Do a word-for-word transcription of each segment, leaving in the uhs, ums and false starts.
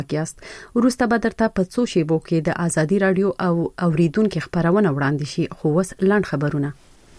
کیاست. وروسته به درته په څو شیبو کې د ازادي رادیو او اوریدونکو خبرونه وړاندې شي. خو وس لاند خبرونه.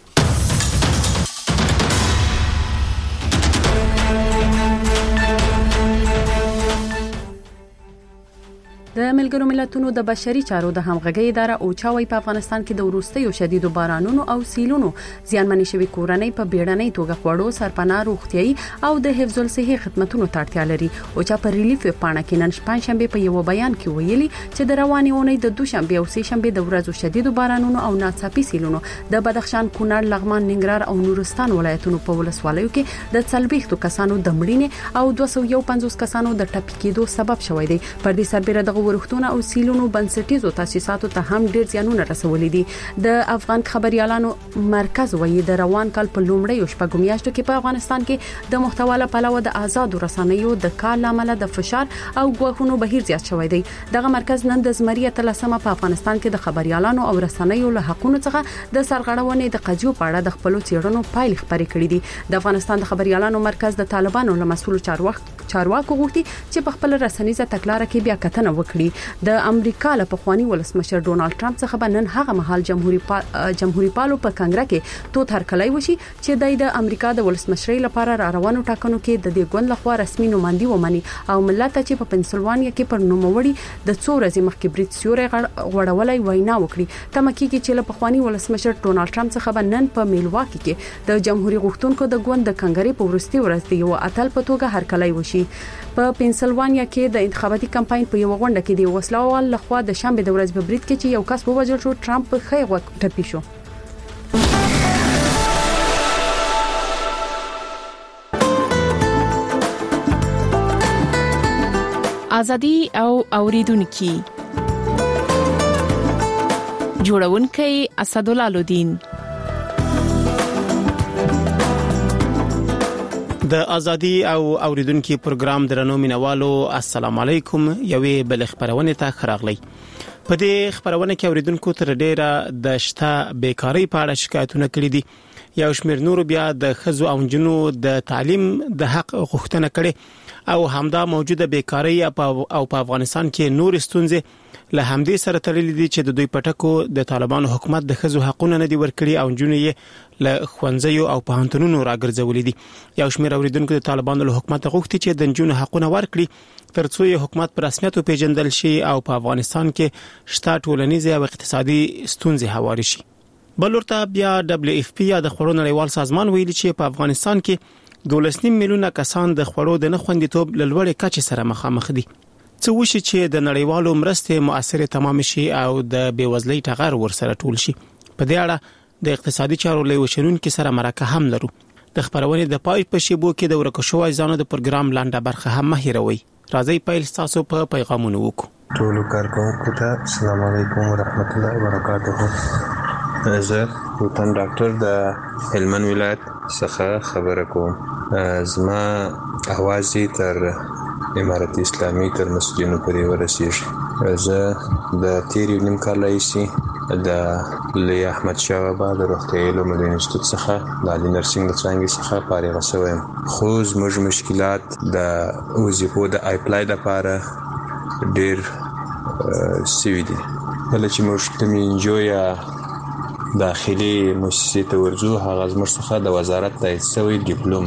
د ملګرو ملتونو د بشري چارو د همغږي اداره اوچاوي په افغانستان کې د وروستیو شدیدو بارانونو او سیلونو زیانمنې شوی کورنۍ په بیړنۍ توګه خوړو سرپناه روغتيایي او د حفظ الصحه خدماتونو ته اړتیا لري. اوچا په ریلیف پاڼه کې نن پنځشنبه په یو بیان کې ویلي چې د روانې اونۍ د دوشنبه او سهشنبه د ورځو شدیدو بارانونو او ناڅاپي سیلونو د بدخشان، کونړ، لغمان، ننګرهار او نورستان ولایتونو په ولسوالیو کې د څلويختو کسانو د مړینې او دوه سوه پنځوس کسانو د ټپي کېدو سبب شوی دی. پر دې سربېره د ورختونه او سیلونو بنسټیزو تاسیساتو ته هم ډیر زیانونه رسولي دي. د افغان خبريالانو مرکز وایي د روان کال په لومړیو شپږو میاشتو کې په افغانستان کې د محتوا له پلوه د آزاد رسنیو د کال لامل د فشار او غوښنو بهیر زیات شوی دی. دغه مرکز نن د زمریه تلسمه په افغانستان کې د خبريالانو او رسنیو له حقوقو څخه د سرغړونې د قضیو په اړه د خپل چیرونو پایل خبرې کړې دي. د افغانستان د خبريالانو مرکز د طالبانو له مسؤل چارواکو چارواکو غوښتي چې په خپل رسنیزه تګلارې کې بیا کتنه وکړي. د امریکا له پخوانی ولسمشر ډونالد ټرمپ څخه به نن هغه مهال جمهوریت پال جمهوریت پالو په کنګره کې توت هرکلای وشي چې د امریکا د ولسمشرۍ لپاره را روانو ټاکنو کې د دې ګوند لخوا رسمي نوماندي ومني او ملت چې په پنسلوانیا کې پر نوموړي د څو ورځې مخکې بریټ سیوري غړولای وینا وکړي. تمکه کې چې له پخوانی ولسمشر ډونالد ټرمپ څخه به نن په میلواکی کې د جمهوریت غوښتونکو د ګوند د کنګرې په ورستي ورځ دی یو اتل په توګه هرکلای وشي. په پنسلوانیا کې د انتخاباتي کمپاین په یو غونډه کې د وسلوال لخوا د شنبه د ورځې په بریټ کې چې یو کس ووژل شو، ټرمپ په خې وخت ټپي شو. ازادي او اوریدونکو جوړونکي اسدالله لودین. د ازادي او اوریدونکو پروګرام درنو مینوالو السلام علیکم. یوې بل خبرونه ته خراغلی. په دې خبرونه کې اوریدونکو تر ډیره د شته بیکاری په اړه شکایتونه کړې دي. یو شمېر نور بیا د خزو او جنو د تعلیم د حق غوښتنه کړي او همدا موجوده بیکاری او په افغانستان کې نور ستونزې له همدې سره تړلې دي چې د دوی پټکو د طالبانو حکومت د خزو حقوقونه نه دی ورکړي او جنو یې له خوندزیو او پوهنتونونو راګرځولې دي. یو شمېر اوریدونکو د طالبانو له حکومت غوښتي چې د جنو حقوقونه ورکړي ترڅو یې حکومت پر رسمیت پیژندل شي او په افغانستان کې شته ټولنیز او اقتصادي ستونزې هواري شي. بلورته بیا دبليو اف پی یا د خړو نړیوال سازمان ویلي چې په افغانستان کې دولسنیم میلیونه کسان د خړو د نه خوندیتوب له لوړې کچې سره مخامخ دي. څه وشي چې د نړیوالو مرستې مؤثره تمام شي او د بیوزلۍ ټغر ورسره ټول شي. په دې اړه د اقتصادي چارو له وشنونکو سره مرکه هم لرو. د خبرونه د پای په شیبو کې د ورکو شوی ځانو د پروګرام لاندې برخه هم مهیروي. راځي پیل تاسو په پیغامونو وکړو. ټول کارکونکو ته السلام علیکم ورحمت الله وبرکاته. زه وطن ډاکټر د هلمند ولایت څخه خبره کوم. زما اواز تر امارت اسلامي تر مسجدونو پورې ورسیږي. زه د تیر یو نیم کال راهیسې د لوی احمد شاه بابا د روغتیايي علومو د انسټیټوټ څخه د عالي نرسنګ د څانګې څخه فارغ شوی یم. خو زموږ مشکلات د وظیفو د اپلای لپاره ډېر سوي دي. کله چې موږ تمې انجو یا داخلي مؤسسې ته ورځو هغه زموږ څخه د وزارت تایید شوی ډیپلوم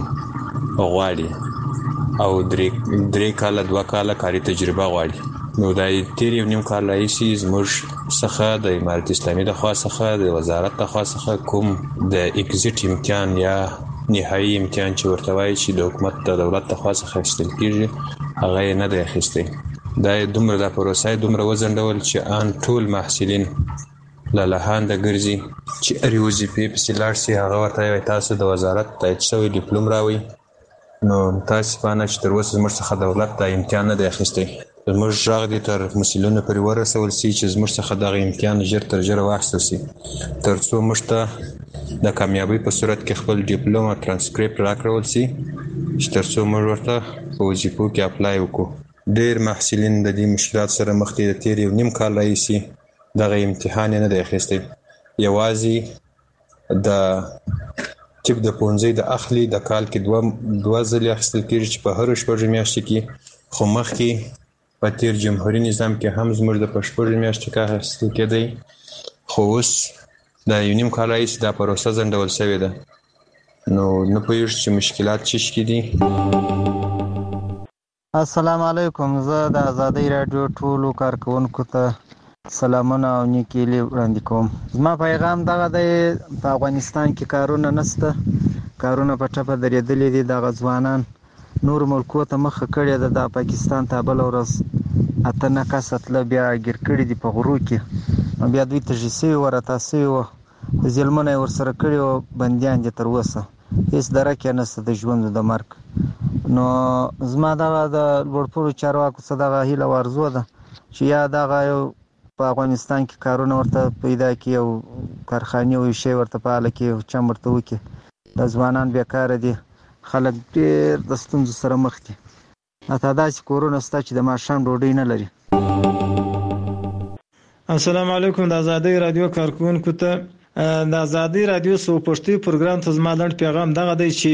غواړي او درې درې کاله دوه کاله کاري تجربه غواړي. نو دا تیر یو نیم کال راهیسې زموږ څخه د امارت اسلامي د خوا څخه د وزارت د خوا څخه کوم د اگزیټ امتحان یا نهایي امتحان چې ورته وایي چې د حکومت د دولت د خوا څخه اخیستل کېږي هغه یې نه دی اخیستی. دا دومره د پروسه دومره وځنډول چې ان ټول محصلین له لهانده ګرځي چې هرې وظیفې پسې لاړ شي. هغه ورته وایي تاسو د وزارت تایید شوی ډیپلوم راوړئ. نو متاسفانه چې تر اوسه زموږ څخه دولت دا امتحان نه دی اخیستی. زموږ غږ دې تر مسؤلینو پورې ورسول شي چې زموږ څخه دغه امتحان ژر تر ژره واخیستل شي تر څو موږ ته د کامیابۍ په صورت کې خپل ډیپلوم او ترانسکریپټ راکړل شي چې تر څو موږ ورته په وظیفو کې اپلای وکړو. ډېر محصلین د دې مشکلات سره مخ دي. د تیر یو نیم کال راهیسې دغه امتحان نه دی اخیستی. یوازې د ټیپ د پونځۍ د اخلي د کال کې دوه دوه ځلې اخیستل کېږي چې په هرو شپږو میاشتو کې. خو مخکې په تیر جمهوریت نظام کې هم زموږ د پشپړې میاشتې کار اخیستل کېدی، خو اوس دا یو نیم کال راهیسې دا پروسه ځنډول شوې ده. نو نه پوهېږو چې مشکلات څه شي دي. السلام علیکم. زه د آزادۍ راډیو ټولو کارکوونکو ته سلامونه او نیکې هیلې وړاندې کوم. زما پیغام دغه دی، په افغانستان کې کارونه نشته، کارونه په ټپه درېدلي دي. دغه ځوانان نور ملکو ته مخه کړې ده. د پاکستان ته بله ورځ اته نه کسه تله بیا ګیر کړي دي په غرو کې، بیا دوی تږي سوي وه، راتا سوي وه، ظلمونه یې ورسره کړي وه، بندیان دي تر اوسه، هېڅ درک یې نشته د ژوند د مرګ. نو زما دغه د لوړپوړو چارواکو څخه دغه هیله او ارزو ده چې یا دغه یو په افغانستان کې کارونه ورته پیدا کړي او کارخانې او شی ورته فعاله کړي او چم ورته وکړي. د ځوانان بیکاره دي، خلک ډېر د ستونزو سره مخ دي. حتی داسې کورونه شته چې د ماښام ډوډۍ نه لري. السلام علیکم. د آزادۍ راډیو کارکوونکو ته د آزادۍ راډیو سو پښتو پروګرام ته زما لنډ پیغام دغه دی چې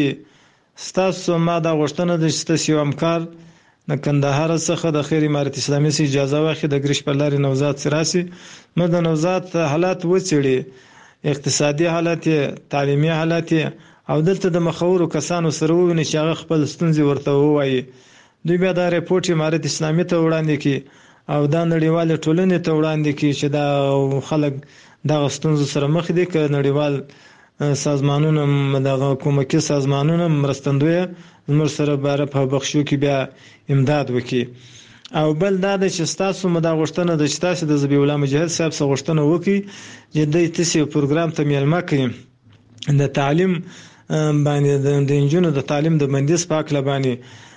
ستاسو ما دا غوښتنه ده چې تاسو یو همکار د کندهار څخه د خیر امارت اسلامي سي اجازه واخلي د ګریش پر لارې نوزاد سراسي نو د نوزاد حالات وڅېړي، اقتصادي حالات، تعلیمي حالات او دلته د مخورو کسانو سره وویني چې هغه خپل ستونزې ورته ووایي. دوی بیا دا رپورټ امارت اسلامي ته وړاندې کړي او دا نړیوال ټولنې ته وړاندې کړي چې دا خلک دغه ستونزو سره مخ دي، که نړیوال سازمانونه دغه کومکي سازمانونه مرستندوی زموږ سره باره په بخښو کې بیا امداد وکړي. او بل دا د چې تاسو مدا غوښتنه د چې تاسو د ذبیح الله مجاهد صاحب څخه غوښتنه وکړي چې د تاسو پروګرام ته میلمه کړي د تعلیم باندې د انجونو د تعلیم د بندیز پاک لبانی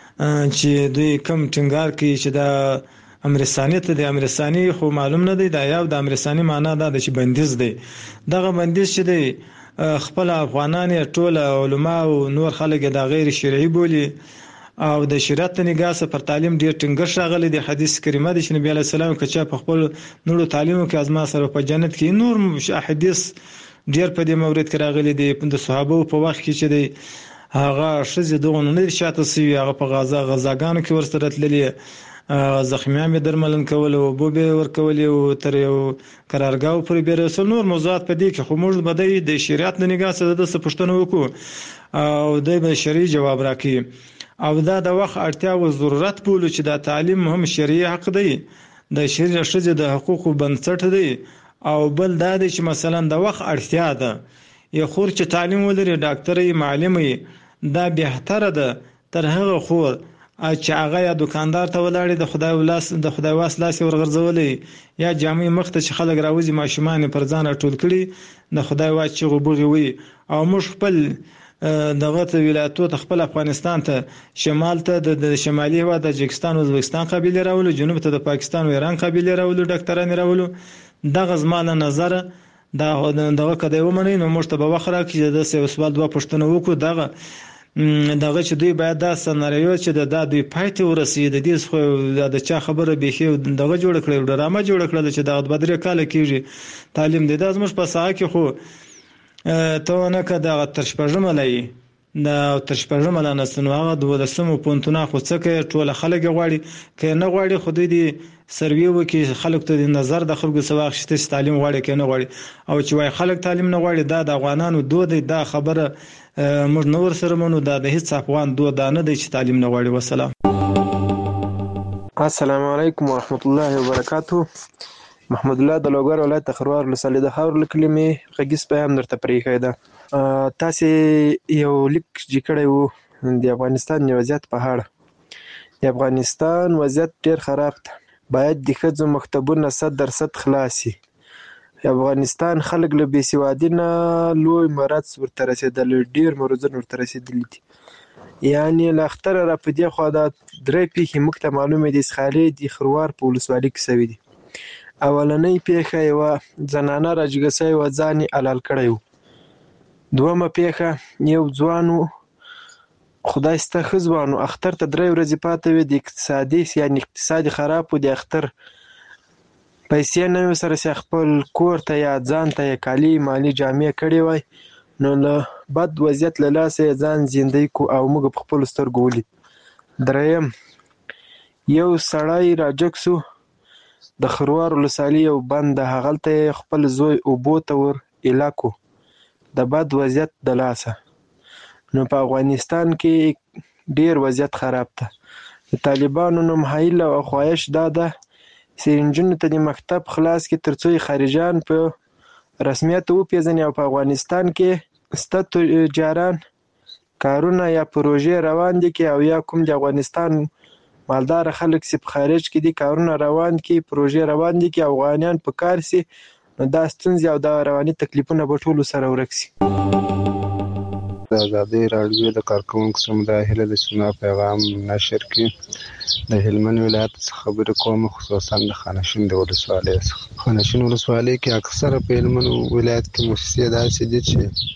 چې دوی کم ټینګار کوي چې دا امرستاني ته د امرستاني خو معلوم نه دی، دا یو د امرستاني معنا دا د چې بندیز دی. دغه بندیز چې دی خپل افغانان ټول علما او نور خلک د غیر شرعي بولی او د شریعت نگاه سره پر تعلیم ډیر ټینګښ راغلی دی. حدیث کریمه د نبی علی السلام کچا په خپل نورو تعلیمو کې ازما سره په جنت کې نور حدیث ډیر په دې مورید کې راغلی دی. د صحابه په وخت کې چې دی هغه شزه دغه نه شاته سی هغه په غزا غزاګانو کې ورسره تللی، زخمیان به درملن کول او بو به ور کول او تر یو قرارګاو پر بیره سل نور موضوعات په دې کې خو موږ بده د شریعت نه نگاه سره د سپښتنه وکړو او د شرعي جواب راکړي. او دا د وخت اړتیا او ضرورت بولو چې دا تعلیم هم شرعي حق دی، د شریعت شذ د حقوقو بنسټ دی. او بل دا دی چې مثلا د وخت اړتیا ده یو خور چې تعلیم ولري، ډاکټري، معلمي، دا بهتره ده تر هغه خور چې هغه یا دکاندار ته ولاړې د خدای ولاس د خدای واس لاس ورغرزولې یا جامع مخته چې خلک راوځي ماشومان پر ځان ټول کړي د خدای واس چې غوبغي وي. او موږ خپل دغه ولایتو ته خپل افغانستان ته شمال ته د شمالي هوا د تاجکستان او ازبکستان قبیله راولو، جنوب ته د پاکستان او ایران قبیله راولو، ډاکټران راولو. دغه زمانه نظر دا دغه کده ومني نو موږ ته به وخره کې د سوال دوه پښتنه وکړو. دغه دغه چې دوی باید دا سناریو چې د دوی پایته ورسید د دې خو د چا خبره به خو دغه جوړ کړو ډرامه جوړ کړل چې د بدرې کال کېږي تعلیم دی. د زموږ په ساحه کې خو ته نه کده ترشپژم لای دا ترشپژم لا نسنو هغه د ولسمو پونتونه خو څه کې ټول خلک غواړي کې نه غواړي خو دوی سروي وکي خلک ته د نظر د خلکو سواغ شته تعلیم غواړي کې نه غواړي او چې وای خلک تعلیم نه غواړي دا د افغانانو دوه دا خبره موږ نور سره مونږ دا د هیڅ افغان دوه دانه دی چې تعلیم نه غواړي. والسلام. السلام علیکم ورحمت الله وبرکاتہ. محمد الله د لوګر ولایت خروار لساله د خاور لکلمې غږیس پیغام درته پریښی ده. تاسو یو لیک جکړې وو د افغانستان وضعیت په اړه. د افغانستان وضعیت ډیر خراب ده، باید د ښځو مکتبونه صد درصد خلاصي. افغانستان خلک له بېسوادي نه لوی مرض ورته رسېدلی، ډېر مرضونه ورته رسېدلي دي. یعنې له اختره را په دې خوا دا درې پیښې موږ ته معلومې دي. اسخالې د خروار په ولسوالۍ کې شوي دي. اولنۍ پیښه یوه زنانه راجګه شوې وه، ځان یې حلال کړی و. دویمه پیښه یو ځوان و، خدای سته ښه ځوان و، اختر ته درې ورځې پاتې وې، د اقتصادي یعنې اقتصاد خراب و، د اختر پیسې نه وې سره چې خپل کور ته یا ځان ته یې کالي مالي جامې کړې وای، نو له بد وضعیت له لاسه یې ځان زندۍ کو او موږ په خپلو سترګو ولید. دریم یو سړی راجګ سو د خروار ولسوالۍ یو بند ده، هغلته خپل زوی اوبو ته ور ایله کو د بد وضعیت د لاسه. نو په افغانستان کې ډیر وضعیت خراب ده. د طالبانو نوم هیله او خواهش دا ده چې نجونو ته د مکتب خلاص کې تر څو یې خارجان په رسمیت وپېژني او په افغانستان کې سته تجاران کارونه یا پروژې روان دي کې او یا کوم د افغانستان مالدار خلک چې په خارج کې دي کارونه روان دي پروژې روان دي کې افغانیان په کار سي، نو دا ستونزې او دا رواني تکلیفونه به ټولو سره ورک سي. د ازادۍ راډیو د کارکوونکو سره دا هیله ده چې زما پیغام نشر کړي. د هلمند ولایت څخه خبرې کوم، خصوصا د خانشین د ولسوالۍ څخه. خانشین ولسوالۍ کې اکثره په هلمند ولایت کې موسسې داسې دي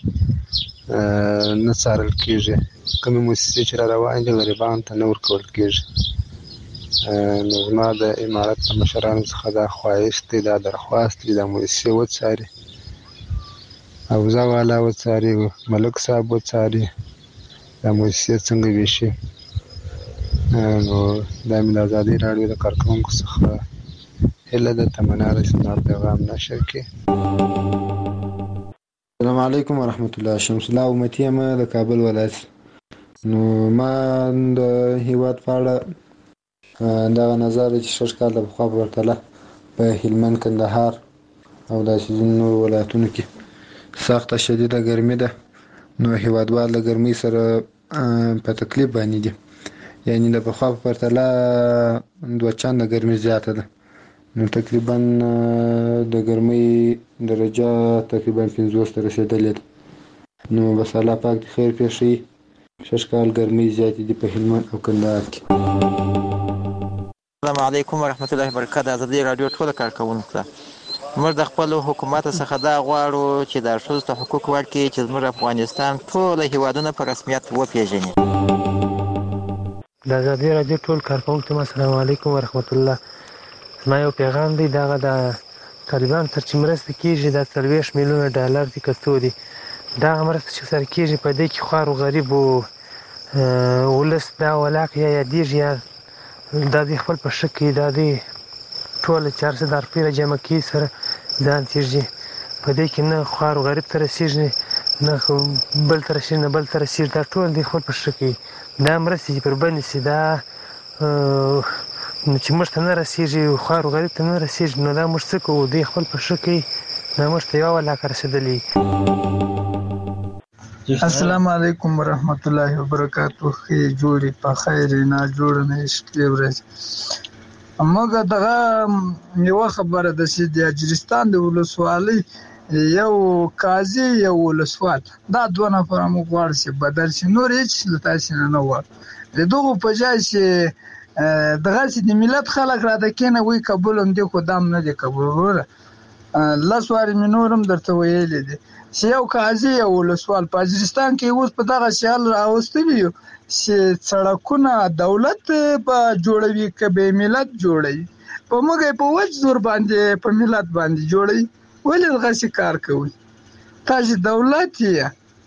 چې نه څارل کېږي. کومې موسسې چې را روانې دي غریبانو ته نه ورکول کېږي. نو زما د امارت د مشرانو څخه دا خواهش دی، دا درخواست دی، دا موسسې وڅاري، حوزه والا وڅاري، ملک صاحب وڅاري دا موسسې څنګه ویشي. نو دا مې د ازادۍ راډیو د کارکوونکو څخه هیله ده، تمنا ده چې زما پیغام نشر کړي. السلام علیکم ورحمت الله. شمس الله امتی یم د کابل ولایت. نو ما د هیواد په اړه دغه نظر چې شش کال د پخوا په پرتله په هلمند، کندهار او داسې نور ولایتونو کې سخته شدیده ګرمي ده. نو هیوادوال د ګرمۍ سره په تکلیف باندې دي، یعنی د پخوا په پرتله دوه چنده ګرمي زیاته ده. نو تقریبا د ګرمۍ درجه تقریبا پنځوس ته رسېدلې ده. نو بس الله پاک دې خیر پېښوي. شش کال ګرمۍ زیاتې دي په هلمند او کندهار کې. السلام علیکم ورحمت الله وبرکاته. د ازادۍ راډیو ټول کارکوونکو ته موږ د خپل حکومت څخه دا غواړو چې د ښځو ته حقوق ورکړي چې زموږ افغانستان ټول هیوادونه په رسمیت وپېژني. د ازادۍ راډیو ټول کارکوونکو ته السلام علیکم ورحمت الله. زما یو پیغام دی، دغه د طالبانو تر چې مرسته کېږي دا څلوېښت میلیونه ډالر دي که څو دي، دغه مرسته چې سره کېږي په دې کې خوار و غریب و ولس دا ولاک یا یادېږي یا دا دوی خپل په ښه کوي، دا دوی ټوله چې هر څه د روپۍ را جمع کوي سره ځان تېږي. په دې کې نه خوار و غریب ته رسېږي، نه بل ته رسېږي، نه بل ته رسېږي، دا ټول دوی خپل په ښه کوي. دا مرستې چې پر بندې شي، دا چې موږ ته نه رسېږي، خوار و غریب ته نه رسېږي، نو دا موږ څه کوو؟ دوی خپل په ښه کوي، دا موږ ته یوه ولاکه رسېدلې. السلام علیکم ورحمت الله وبرکاته. ښې جوړې په خیر نه جوړه نه شپې ورځې. موږ دغه یوه خبره ده چې د اجرستان د ولسوالۍ یو قاضي یو ولسوال، دا دوه نفره موږ غواړو چې بدل شي، نور هېڅ له تاسې نه نه غواړو. د دغو په ځای چې دغسې د ملت خلک راته کېنوي قبول هم دي خو دا هم نه دي قبول. وروره لس وارې مې نور هم درته ویلي دي چې یو قاضي یو ولسوال په اجرستان کې اوس په دغه شیال راوستلي یو چې سړکونه دولت به جوړوي که به ملت جوړوي، په موږ یې په وچ زور باندې په ملت باندې جوړوي. ولې دغسې کار کوئ؟ تاسې دولت یې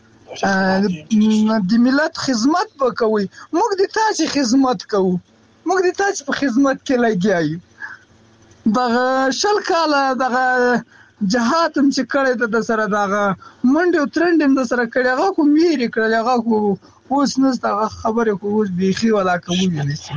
د ملت خدمت به کوئ. موږ د تاسې خدمت کوو، موږ د تاسې په خدمت کې لګیا یو. دغه شل کاله دغه جهاد هم چې کړی ده د سره دغه منډې او ترنډې هم د سره کړي، هغه خو میرې کړلې، هغه خو اوس نشته، هغه خبرې خو اوس بیخي ولاکه وویلې.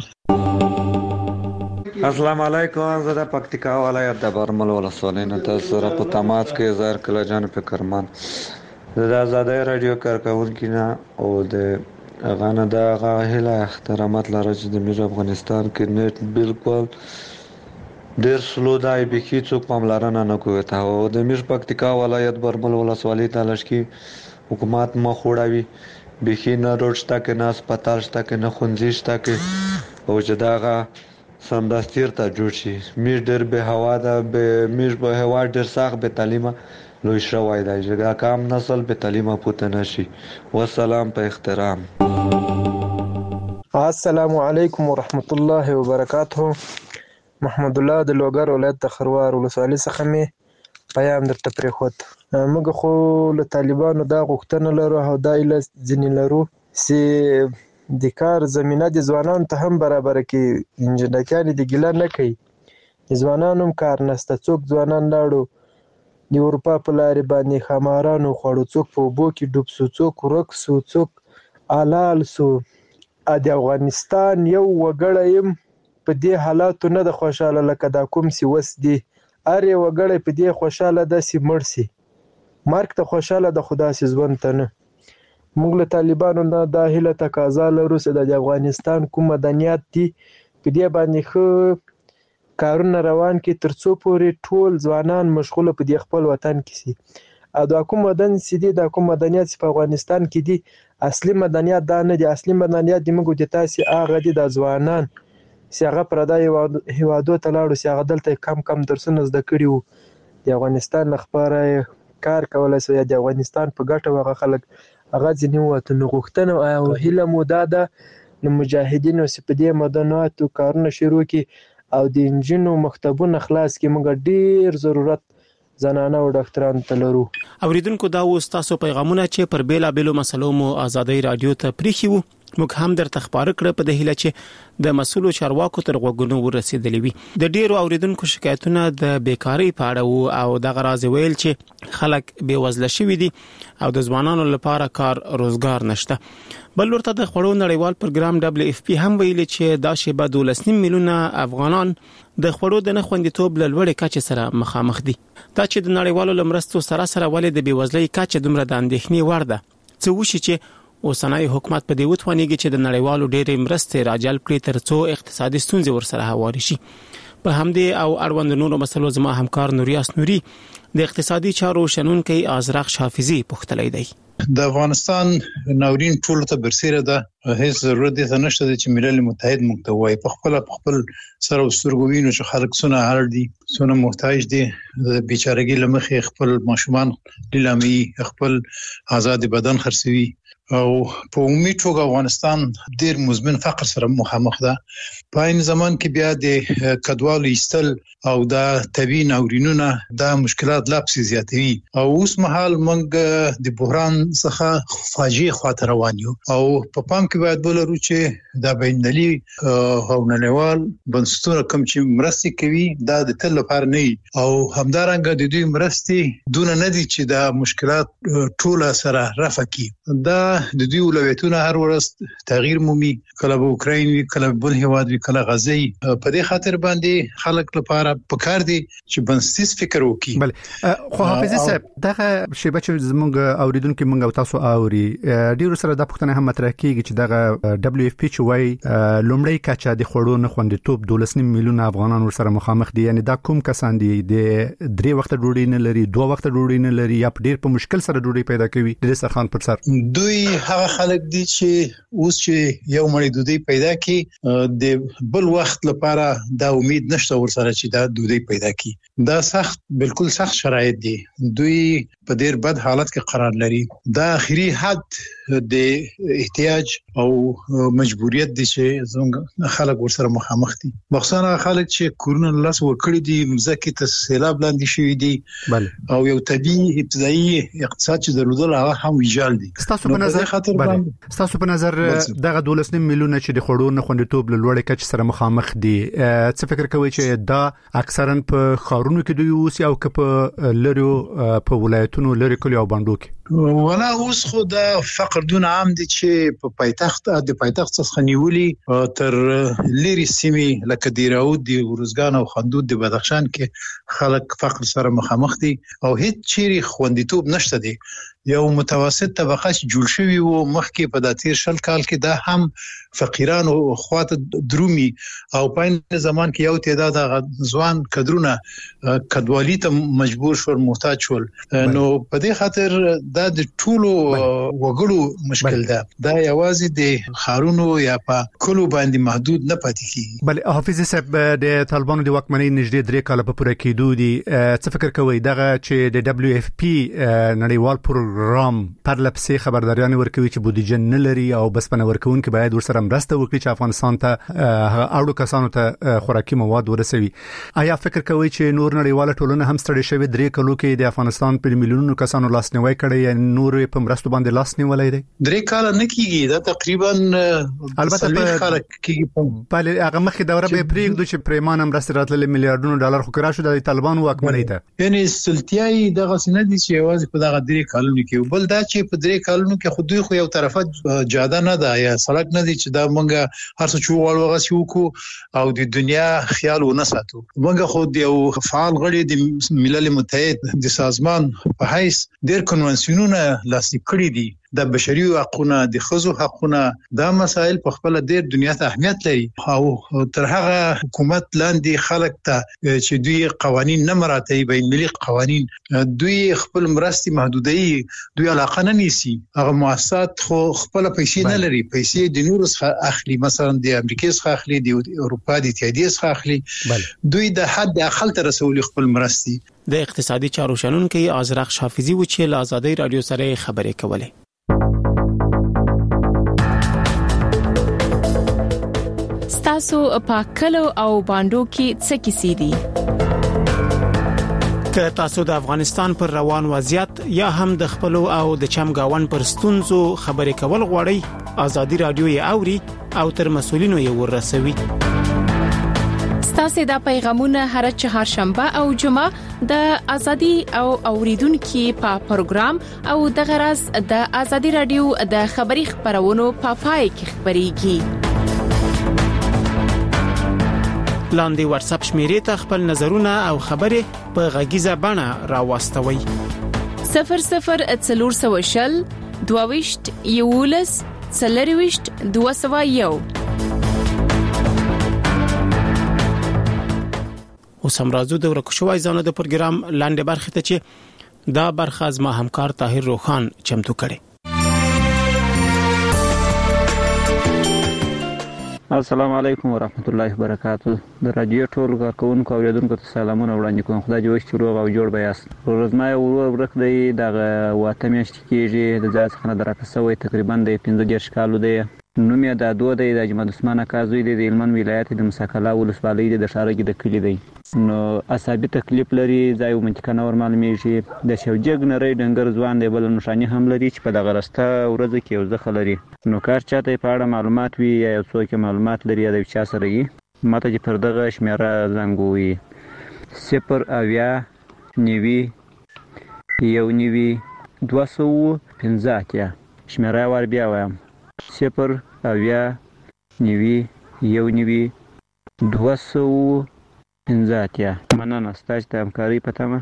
السلام علیکم. زه د پکتیکا ولایت د برمل ولسوالۍ نه تاسو سره په تماس کې زهر کله جان فکرمن. زه د ازادۍ راډیو کارکوونکی نه او د هغه نه د هغه هیله احترامات لرم چې د موږ افغانستان کې نیټ بالکل ډېر سلو دی، بیخي څوک پاملرنه نه کوي. او د موږ پکتیکا ولایت برمل ولسوالۍ ته لږ حکومت مخ وړوي، بیخي نه روډ شته کې، نه هسپتال شته کې، نه ښوونځي شته کې، او چې دغه سمدستي ورته جوړ شي. موږ ډېر بې هوا ده، موږ به هېواد ډېر سخت بې تعلیمه لوی شوی دی چې دا کام نسل بې تعلیمه پوته نه شي. والسلام په احترام. السلام علیکم ورحمت الله وبرکاته. محمد الله د لوګر ولایت د خروار ولسوالۍ څخه مې پیام درته پرېښود. موږ خو له طالبانو دا غوښتنه لرو او دا ایله ځینې لرو چې د کار زمينه د ځوانانو ته هم برابر کړي. انجنیران د ګیله نه کوي، د ځوانانو هم کار نشته. څوک ځوانان لاړو د اروپا په لارې باندې خمارانو خوړو، څوک په اوبو کې ډوب سو، څوک ورک سو، څوک حلال سو. د افغانستان یو وګړی يم په دې حالاتو نه د خوشاله لکه دا کوم سی وس دی. هر یو وګړی په دې خوشاله ده چې مړ سي، مرګ ته خوشاله د خدا سي ژوند ته نه. موږ له طالبانو نه دا هیله تقاضا لرو چې د افغانستان کوم مدنیات دي په دې باندې خو کارونه روان کې ترڅو پورې ټول ځوانان مشغوله په دې خپل وطن کې سي. او دا کوم مدن سي دي، دا کوم مدنیات په افغانستان کې دي، اصلي مدنیات دا نه دي. اصلي مدنیات د موږ د تاسو هغه دي د ځوانان چې هغه پردای هیوادو ته لاړو، چې هغه دلته کم کم درسونه زده کړي وو، د افغانستان لپاره کار کولای شي، د افغانستان په ګټه هغه خلک هغه ځینې وته نو غوښتنه او هیله مو دا ده نو مجاهدینو چې په دې مدنیاتو کارونه شروع کړي او د انجینو مکتبونه خلاص کړي. موږ ډیر ضرورت زنانه او ډاکټرانو ته لرو. اوریدونکو دا و تاسو پیغامونه چې پر بیلا بیلو مسلو مو آزادۍ رادیو ته پریخي وو، موږ هم درته خبر کړ په دهیله چې د مسولو چارواکو تر غوګونو ورسېدلې وي. د ډیرو اوریدونکو شکایتونه د بیکاری په اړه وو او د غراض ویل چې خلک بے وزله شوي دي او د ځوانانو لپاره کار روزګار نشته. بل ورته د خړو نړیوال پروګرام دبليو اف پی هم ویلي چې دا شی به دولس نیم میلیونه افغانان د خړو د نه خوندیتوب لوړې کچې سره مخامخ دي. دا چې د نړیوالو لمرستو سره سره ولې د بے وزلۍ کچې دومره د اندېښنې وړ ده. څه وشي چې اوسنۍ حکومت په دې وتوانیږي چې د نړیوالو ډېرې مرستې راجلب کړي ترڅو اقتصادي ستونزې ورسره هواري شي. په همدې او اړوند نورو مسلو زما همکار نوریاس نوري د اقتصادي چارو شنونکي ازرق حافظي پوښتلی دی. د افغانستان ناورین ټول ته برسیره ده، هیڅ ضرورت دې نشته چې ملل متحد موږ ته وایي په خپل په خپل سره وسترګوینو چې خلک سونه هر دي سونه محتاج دي، د بیچارهګي لمخې خپل ماشومان لیلامي خپل آزاد بدن خرڅوي او په عمومي توګه افغانستان ډیر مزمن فقر سره مخامخ ده. په عین زمان کې بیا د کډوالو ایستل او د طبي ناورینونو د مشکلات لا پسې زیاتوي او اوس مهال موږ د بحران څخه فاجعه خاطر روان یو او په پام کې باید ولرو چې د بینالي او نړیوال بنسټونو کوم چې مرستې کوي دا د تل لپاره نه او همدارنګه د دوی مرستې دونه نه دي چې د مشکلات ټول سره رفع کړي. دا د دوی ولایتونه هر ورځ تغییر مومي، کله به اوکراین وي، کله بل هیواد وي، کله غزه. په دې خاطر باندې خلک لپاره پکار دي چې بنسټیز فکر وکړي. بل خو حافظ صاحب دغه شیبه چې زموږ اوریدونکو موږ او تاسو اوري ډیرو سره د پښتنه هم مطرح کیږي چې دغه دبليو اف پی چې وای لومړی کچا د خړو نه خوندیتوب دولس نیم میلیونه افغانان ورسره مخامخ دي. یعنی دا کوم کسان دي د درې وخت ډوډۍ نه لري، دوه وخت ډوډۍ نه لري، یا ډیر په مشکل سره ډوډۍ پیدا کوي د سرخان پر سر. دوی هغه خلک دي چې اوس چې یو مړی دوی پیدا کی د بل وخت لپاره دا امید نشته ورسره چې دا دوی پیدا کی. دا سخت بالکل سخت شرایط دي، دوی په ډیر بد حالت کې قرار لري. دا اخیری حد د احتیاج او مجبوریت دي چې زموږ خلک ورسره مخامخ دي، مخصوصا خلک چې کورونه لاس ورکړي دي، مزکه ته سیلاب لاندې شوی دي بله. او یو طبي ابتدایي اقتصاد چې درلودل هغه هم ویجال دي. ستاسو په نظر ستاسو په نظر دغه دولس نیم میلیونه چې د خړو نه خوندیتوب لوړې کچې سره مخامخ دي، څه فکر کوي چې دا اکثرا په خارونو کې دوی اوسي او که په لریو په ولایتونو لری کلی او باندو کې؟ ولا اوس خو دا فقر دون عام دي چې په پایتخت د پایتخت څخه نیولي تر لری سیمې لکه دیراود دی، ورزګان او خندود د بدخشان کې خلک فقر سره مخامخ دي او هیڅ چیرې خوندیتوب نشته دي. یو متوسط طبقه چې جوړ شوی وو مخکې په د تیر شل کال کې دا هم فقیران او خواته درومي او په زمان کې یو تعداد ځوان کډرونه کډوالي ته مجبور شول، محتاج شول. نو په دې خاطر دا د ټولو وګړو مشکل ده، دا یوازې د خارونو یا په کلو باندې محدود نه پاتې کیږي. بل حافظ صاحب د طالبانو د واکمنۍ نږدې درې کاله په پوره کېدو دي، څه فکر کوي دغه چې د دبليو اف پی نړیوال پروګرام پروګرام پرلپسې خبرداريان ورکوي چې بودیجه نه لري او بس پنه ورکون کې باید ورسره مرسته وکړي چې افغانستان ته اړو کسانو ته خوراکي مواد ورسوي. آیا فکر کوي چې نور نړیواله ټولنه هم ستړي شوی درې کلو کې د افغانستان په میلیونونو کسانو لاسنیوي کړي یا نور په مرستو باندې لاسنیولای دي؟ درې کال نه کیږي دا تقریبا البته په په هغه مخکې دوره به پریږدو چې پریمانه مرسته راتللې میلیارډونو ډالر خو کرا شو د طالبان واکمنۍ ته. یعنی سلطیای دغه سند دي چې یوازې په دغه درې کالونو کې بل دا چې په درې کالونو کې خو دوی خو یو طرفه جاده نه ده یا سړک نه دي چې دا مونږه هر څه چوغړ وغسی وکړو او د دنیا خیال ونه ساتو. مونږ خو د یو فعال غړي د ملل متحد د سازمان په حیث ډېر کنوانسیونونه لاسلیک کړي دي د بشري حقوقو د ښځو حقوقو دا مسائل په خپل ډېر دنیا ته اهمیت لري او تر هغه حکومت لاندې خلک ته چې دوی قوانين نه مراعتوي بین المللي قوانين دوی خپل مرستي محدودي دوی علاقه نه نیسي. هغه مؤسسات خو خپل پیسې نه لري، پیسې د نور څخه اخلي، مثلا د امریکا څخه اخلي، د اروپا د اتحادیې څخه اخلي. دوی د حد اقل تر رسول خپل مرستي. د اقتصادي چارو شنونکي ازرق شافعي و چې له آزادۍ رادیو سره خبرې کولې. تاسو پاکلو او باندو کې څه کیسې دي؟ که تاسو د افغانستان پر روان وضعیت یا هم د خپل او د چمګاون پر ستونزو خبرې کول غواړئ، آزادۍ رادیو یې اوري او تر مسولینو یې ورسوي. ستاسو د پیغامونه هر چهارشنبه او جمعه د ازادي او اوریدونکو په پروګرام او د غرض د آزادۍ رادیو د خبري خبرونو په پای کې خبريږي. لاندې واتس اپ شمیرې ته خپل نظرونه او خبرې په غږیزه بڼه راوستوي. صفر صفر څلور سوه شل دوه یولس څلرويشت دوه سوه یو. اوس هم راځو د ورکشوي ځانو د پروګرام لاندې برخه ته چې دا برخه از ما همکار طاهر روخان چمتو کړي. السلام علیکم ورحمت الله وبرکاتہ. د رادیو ټول کارکونکو او اوریدونکو ته سلامونه وړاندې کوم. خدای دې وکړي روغ او جوړ بیاست. ورځمای ورور ورک دی دغه واته میاشت کېږي د ځای څخه درکه سوی تقریبا د پنځه دیرش کالو دی. نوم یې د دوه دی د اجمد عثمان کازوی دی د هلمند ولایت د مسکلا ولسوالۍ د شارګي د کلی دی. نو عصبي تکلیف لري ځای منطقه نور معلومیږي د شوجګ نری ډنګر ځوان دی بل نشانی هم لري چې په دغه راسته ورځ کې یو ځخه لري. نو کار چاته په اړه معلومات وي یا یو څوک معلومات لري یا د چا سره یې ماته چې پر دغه شمیره زنګوي صفر اویا نیوي یو نیوي دوه سوه پنځه اتیا شمیره ور بیا وایم صفر اویا نیوي یو نیوي دوه سوه پنځه اتیا. مننه ستاسو ته همکاري پته.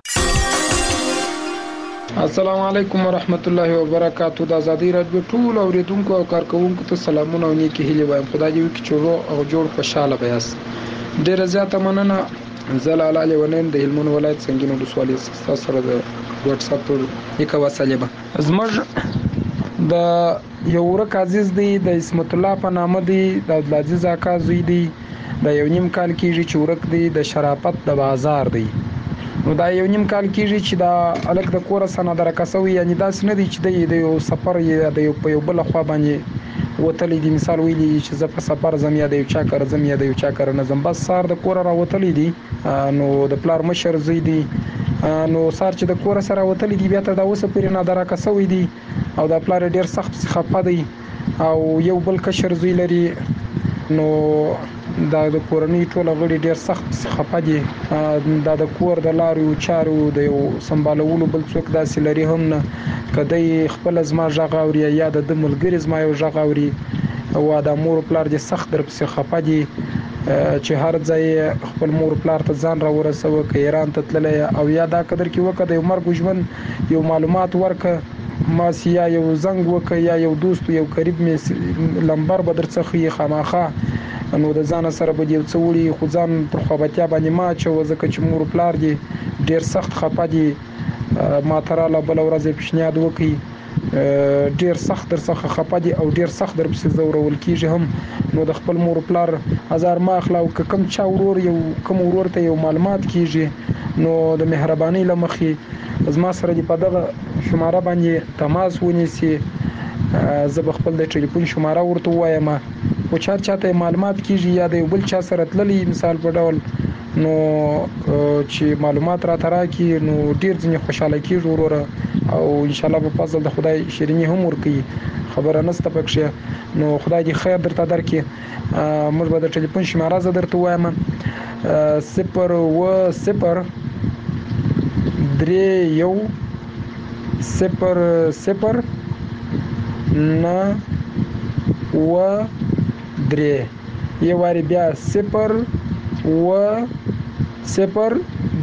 السلام علیکم ورحمت الله وبرکاتہ. د آزادۍ رادیو ټول اوریدونکو او کارکونکو ته سلامونه او نیکی هیله وایم. خدای دې وکړي چې روغ او جوړ خوشاله بیاست. ډیره زیاته مننه. زلال علي ونیم د هلمند ولایت څنګه نو سوالي تاسو سره د واتس اپ پر یک وسیله به زموږ د یو ورک عزیز دی د اسمت الله په نامه دی د عبدالعزیز اکا زوی دی د یو نیم کال کېږي چې ورک دی د شرافت د بازار دی. نو دا یو نیم کال کېږي چې دا الک د کور سره درکاسوي یعنی دا سن دی چې د یو سفر یا د یو په یو بل خوا باندې وتلی دی. مثال ویلی چې زه په سفر زم یا د یو چا کار زم یا د یو چا کار نه زم بس سار د کور را وتلی دی. نو د پلار مشر زوی دی نو سار چې د کور سره وتلی دی بیا ته دا اوسه پرې نه درکاسوي دی او د پلار ډیر سخت خپه دی او یو بل کشر زوی لري. نو دا د کورنۍ ټول غړي ډیر سخت خپه دي. دا د کور د لارو چارو د یو سمبالولو بل څوک داسې لري هم نه. کدی خپل زما ژغ اوري یا د ملګری زما یو ژغ اوري او د مور پلار دې سخت در پسې خپه دي چې هر ځای خپل مور پلار ته ځان را ورسوه که ایران ته تللی او یا دا قدر کې وکړه د یو مرګ ژوند یو معلومات ورکه ما سیا یو زنګ وکړه یا یو دوست یو قریب مې لمبر به در څخه خامخا نو د ځان سره به یو څوړي خو ځان پر خوابتیا باندې ما چې وځکه چې مور پلار دي ډیر سخت خپه دي. ما تراله بل ورځ پیشنهاد وکړي ډیر سخت در څخه خپه دي او ډیر سخت در پسې زورول کیږي هم. نو د خپل مور پلار هزار ما اخلاو کم چا ورور یو کم ورور ته یو معلومات کیږي نو د مهرباني لمخې زما سره دی په دغه شماره باندې تماس ونیسي. زه به خپل د ټلیفون شماره ورته وایم او چا چاته معلومات کیږي یا د بل چا سره تللی مثال په ډول نو چې معلومات را ترا کی نو ډیر ځنې خوشاله کیږي وروره او ان شاء الله په فضل د خدای شیرینی هم ورکي خبره نسته پکښه نو خدای دې خیر درته درکړي. موږ به د ټلیفون شماره زه درته وایم صفر و صفر درې یو صفر صفر نه و درې یو واری بیا صفر و صفر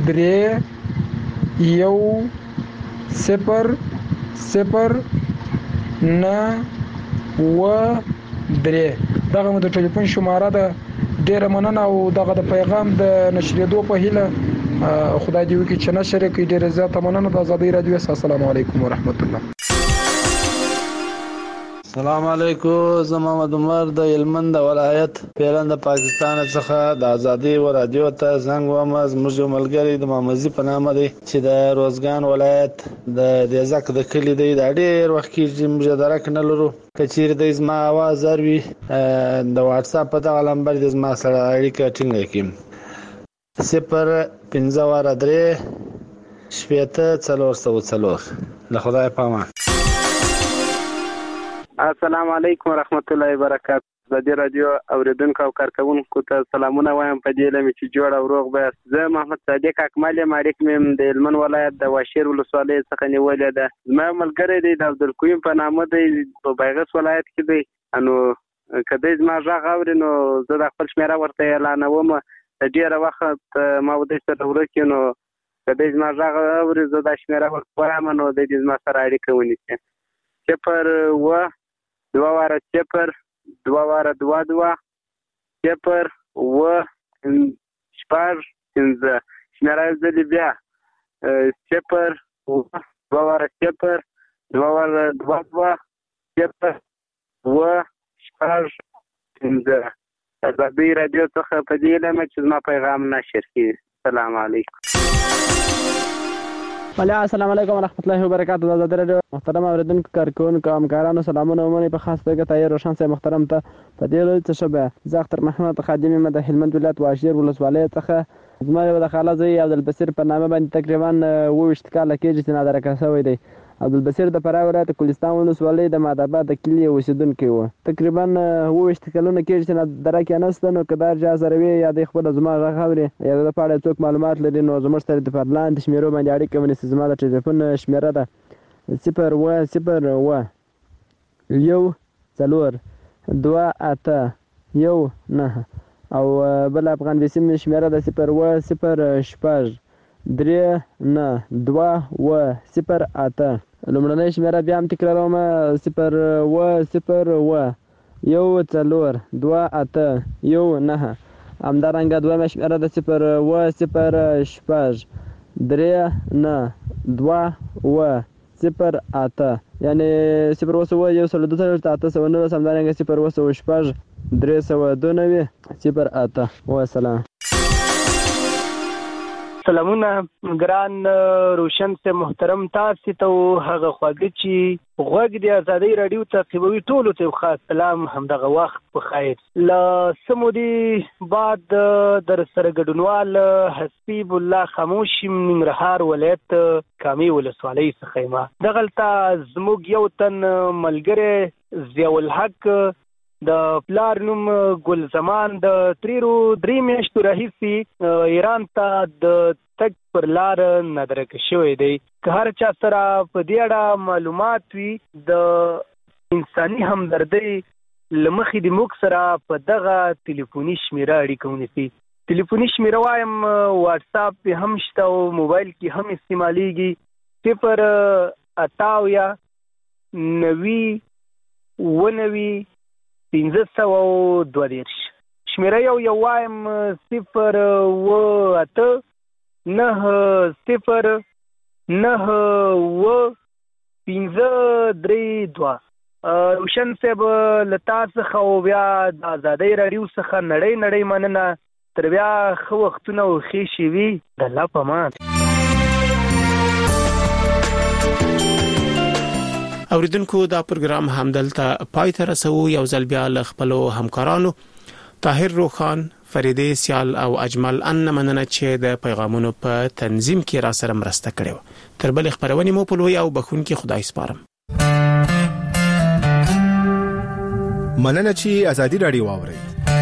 درې یو صفر صفر نه و درې دغه مو د ټلیفون شماره ده. ډیره مننه او دغه د پیغام د نشریدو په هیله خدای دې وکړي چې نشر کړي. ډیره زیاته مننه د آزادۍ رادیو. السلام علیکم ورحمت الله. السلام علیکم. زه محمد عمر د هلمند ولایت پیران د پاکستان څخه د آزادۍ رادیو ته زنګ وم. زموږ ملګری د مامزي په نامه دی چې د روزګان ولایت د دیزک د کلی دی. دا ډیر وخت کې موږ درک نه لرو کچیر د زما आवाज اروي د واتس اپ په دغه نمبر د زما سره اړیکه ټینګه کړم. صفر پنځه واره درې شپېته څلور سوه څلور. له خدای پامه. السلام علیکم ورحمت الله وبرکاته. د دې رادیو اوریدونکو او کارکونکو ته سلامونه وایم په دې لمه چې جوړ او روغ به. زه محمد صادق اکمل مالک مم د هلمند ولایت د واشیر ولسوالۍ څخه نیولې ده. زما ملګری دی د عبدالقیوم په نامه دی په بیغس ولایت کې دی. انو کله زما ژغ اوري نو زه د خپل شمیره ورته اعلانوم. د ډیره وخت ما ودې سره ورکې نو کله زما ژغ اوري زه د شمیره ورته وایم نو د دې زما سره اړیکه ونیسي. صفر و دوه واره صفر دوه واره دوه دوه صفر و شپږ پنځه. شمیره زه بیا صفر و دوه واره صفر دوه واره دوه دوه صفر و شپږ پنځه. آزادۍ رادیو څخه په دې لمه چې زما پیغام نشر کړي. السلام علیکم. السلام علیکم ورحمت الله وبرکاته. د آزادۍ رادیو محترم اوریدونکو کارکونکو همکارانو سلامونه ومنئ. په خاص توګه تایر روشن صاحب محترم ته په دې ورځ څه شبه زه اختر محمد خادم یم د هلمند ولایت واشیر ولسوالۍ څخه. زما یو د خاله زوی عبدالبصیر په نامه باندې تقریبا اوویشت کاله کېږي چې نادرکه شوی دی. عبدالبصیر د فراه ولایت کوهستان ولسوالۍ د مادآباد د کلي اوسېدونکی و. تقریبا اوویشت کلونه کېږي چې نادرکه نشته. نو که دا چا سره وي یا د خپل زما غږ اوري یا د په اړه څوک معلومات لري نو زموږ سره د لاندې شمیرو باندې اړیکه ونیسي. زما د ټلیفون شمیره ده صفر و صفر و یو څلور دوه اته یو نهه او بل افغان ویسیم شمیره ده صفر و صفر شپږ درې نه دوه و صفر اته. لومړنۍ شمیره بیا هم تکراروم صفر و صفر و یو څلور دوه اته یو نهه. همدارنګه دویمه شمیره ده صفر و صفر شپږ درې نه دوه و صفر اته یعنی صفر و سوه یو سل دو څلوېښت اته سوه نولس. همدارنګه صفر و سوه شپږ درې سوه دوه نوي صفر اته. والسلام. سلامونه ګران روشن سے محترم تاسو ته هغه خواږه چې غوږ د آزادۍ رادیو تعقیبوي ټولو ته خاص سلام همدغه وخت په خیر. له سمودي بعد در سره ګډونوال حسیب الله خاموش ننګرهار ولایت کامي ولسوالۍ څخه ما دغلته زموږ یو تن ملګری ضیاء الحق د پلار نوم ګل زمان د تریرو درې میاشتو راهیسې ایران ته د تګ پر لار نادرکه شوی دی. که هر چا سره په دې اړه معلومات وي د انساني همدردۍ له مخې د موږ سره په دغه ټلیفوني شمیره اړیکه ونیسي. ټلیفوني شمیره وایم واتس اپ هم شته او موبایل کې هم استعمالیږي. صفر اته اویا نوي اووه نوي پنځه سوه او دوه دېرش. شمیره یو یو وایم صفر اووه اته نهه صفر نهه اووه پنځه درې دوه. روشن صاحب له تا څخه او بیا د آزادۍ راډیو څخه نړۍ نړۍ مننه. تر بیا ښه وختونه او ښې شېبې د الله په امان. اوریدونکو دا پروګرام همدلته پای ته رسو. یو ځل بیا ل خپل همکارانو طاهر روخان، فریده سیال او اجمل ان مننه چې د پیغامونو په تنظیم کې را سره مرسته کړې. تر بل خبرونه مو په لوی او بخون کې خدای سپارم. مننه چې ازادي رادیو واوري.